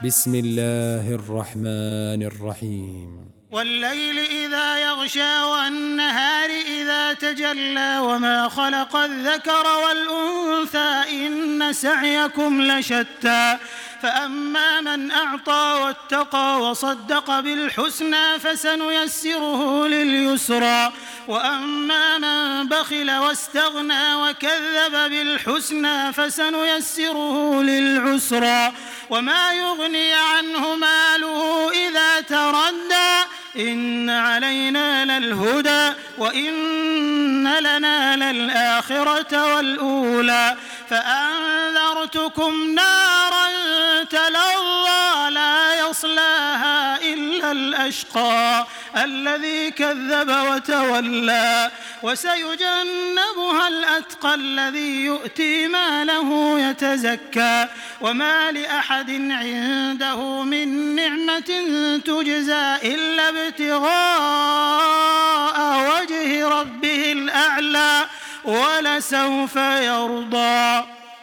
بسم الله الرحمن الرحيم والليل إذا يغشى والنهار إذا تجلى وما خلق الذكر والأنثى إن سعيكم لشتى فأما من أعطى واتقى وصدق بالحسنى فسنيسره لليسرى وأما من بخل واستغنى وكذب بالحسنى فسنيسره للعسرى وما يغني عنه ماله إذا تردى إن علينا للهدى وإن لنا للآخرة والأولى فأنذرتكم نارا تلظى لا يصلاها إلا الأشقى الذي كذب وتولى وسيجنبها الأتقى الذي يؤتي ماله يتزكى وما لأحد عنده من نعمة تجزى إلا ابتغاء وجه ربه الأعلى ولسوف يرضى.